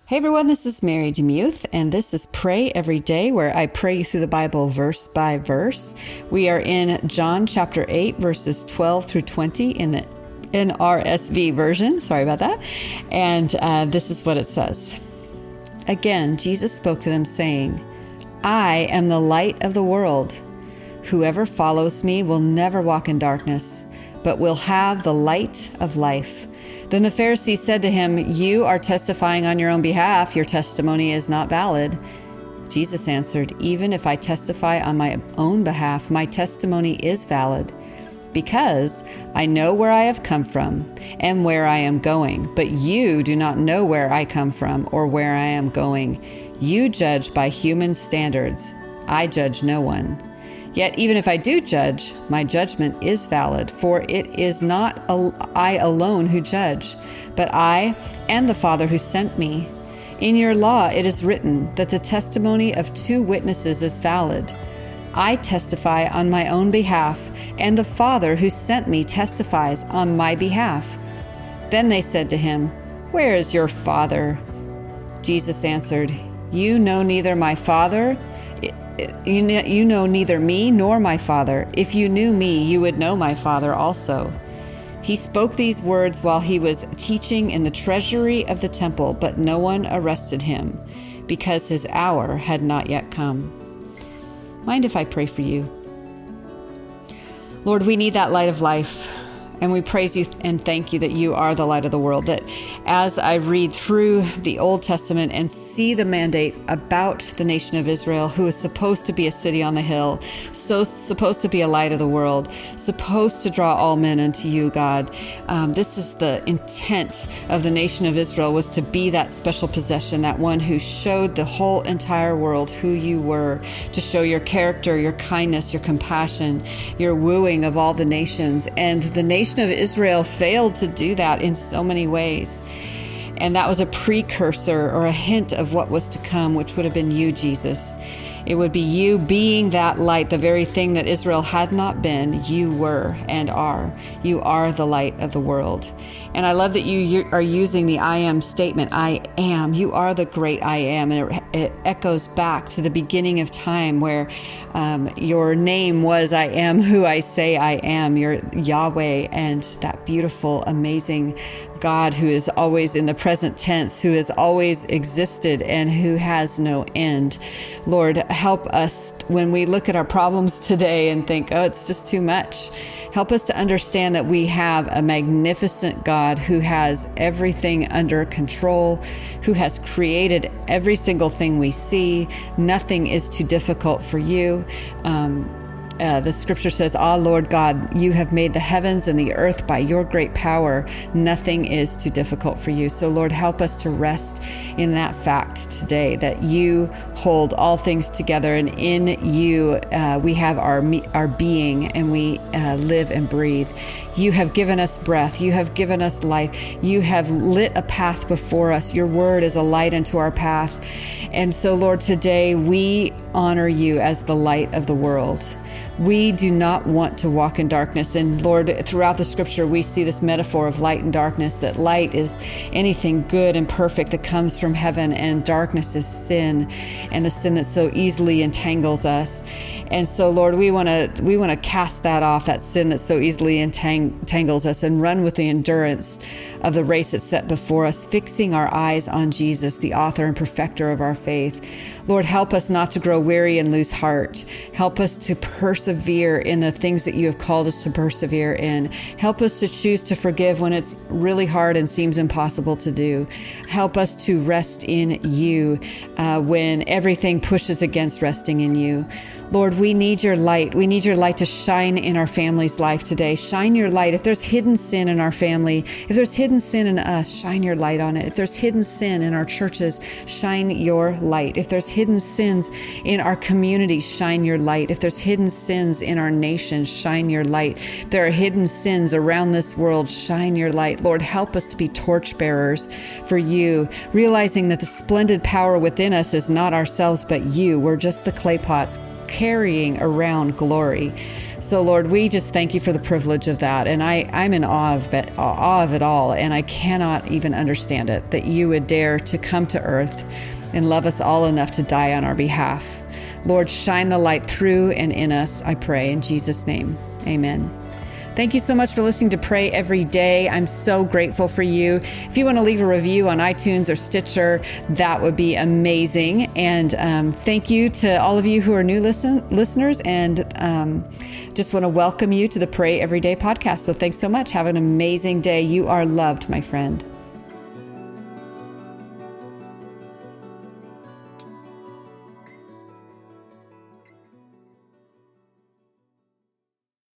Hey everyone, this is Mary Demuth, and this is Pray Every Day, where I pray you through the Bible verse by verse. We are in John chapter 8, verses 12 through 20 in the NRSV version. Sorry about that. And this is what it says. Again, Jesus spoke to them, saying, I am the light of the world. Whoever follows me will never walk in darkness, but will have the light of life. Then the Pharisees said to him, You are testifying on your own behalf. Your testimony is not valid. Jesus answered, Even if I testify on my own behalf, my testimony is valid, because I know where I have come from and where I am going. But you do not know where I come from or where I am going. You judge by human standards. I judge no one. Yet even if I do judge, my judgment is valid, for it is not I alone who judge, but I and the Father who sent me. In your law it is written that the testimony of two witnesses is valid. I testify on my own behalf, and the Father who sent me testifies on my behalf. Then they said to him, Where is your Father? Jesus answered, You know neither my Father. You know neither me nor my Father. If you knew me, you would know my Father also. He spoke these words while he was teaching in the treasury of the temple, but no one arrested him, because his hour had not yet come. Mind if I pray for you? Lord, we need that light of life. And we praise you and thank you that you are the light of the world, that as I read through the Old Testament and see the mandate about the nation of Israel, who is supposed to be a city on the hill, so supposed to be a light of the world, supposed to draw all men unto you, God. This is the intent of the nation of Israel, was to be that special possession, that one who showed the whole entire world who you were, to show your character, your kindness, your compassion, your wooing of all the nations. And the nation of Israel failed to do that in so many ways. And that was a precursor or a hint of what was to come, which would have been you, Jesus. It would be you being that light, the very thing that Israel had not been. You were and are. You are the light of the world. And I love that you are using the I am statement. I am. You are the great I am. And it echoes back to the beginning of time, where your name was I am who I say I am. You're Yahweh, and that beautiful, amazing God who is always in the present tense, who has always existed and who has no end. Lord, help us when we look at our problems today and think, oh, it's just too much. Help us to understand that we have a magnificent God who has everything under control, who has created every single thing we see. Nothing is too difficult for you. The scripture says, Lord God, you have made the heavens and the earth by your great power. Nothing is too difficult for you. So Lord, help us to rest in that fact today, that you hold all things together, and in you we have our being, and we live and breathe. You have given us breath. You have given us life. You have lit a path before us. Your word is a light unto our path. And so Lord, today we honor you as the light of the world. We do not want to walk in darkness. And Lord, throughout the scripture, we see this metaphor of light and darkness, that light is anything good and perfect that comes from heaven, and darkness is sin, and the sin that so easily entangles us. And so, Lord, we want to cast that off, that sin that so easily entangles us, and run with the endurance of the race that's set before us, fixing our eyes on Jesus, the author and perfecter of our faith. Lord, help us not to grow weary and lose heart. Help us to persevere in the things that you have called us to persevere in. Help us to choose to forgive when it's really hard and seems impossible to do. Help us to rest in you when everything pushes against resting in you. Lord, we need your light. We need your light to shine in our family's life today. Shine your light. If there's hidden sin in our family, if there's hidden sin in us, shine your light on it. If there's hidden sin in our churches, shine your light. If there's hidden sins in our community, shine your light. If there's hidden sins in our nation, shine your light. If there are hidden sins around this world, shine your light. Lord, help us to be torchbearers for you, realizing that the splendid power within us is not ourselves, but you. We're just the clay pots carrying around glory. So, Lord, we just thank you for the privilege of that. And I'm in awe of it all. And I cannot even understand it, that you would dare to come to earth and love us all enough to die on our behalf. Lord, shine the light through and in us, I pray. In Jesus' name, amen. Thank you so much for listening to Pray Every Day. I'm so grateful for you. If you want to leave a review on iTunes or Stitcher, that would be amazing. And thank you to all of you who are new listeners, and just want to welcome you to the Pray Every Day podcast. So thanks so much. Have an amazing day. You are loved, my friend.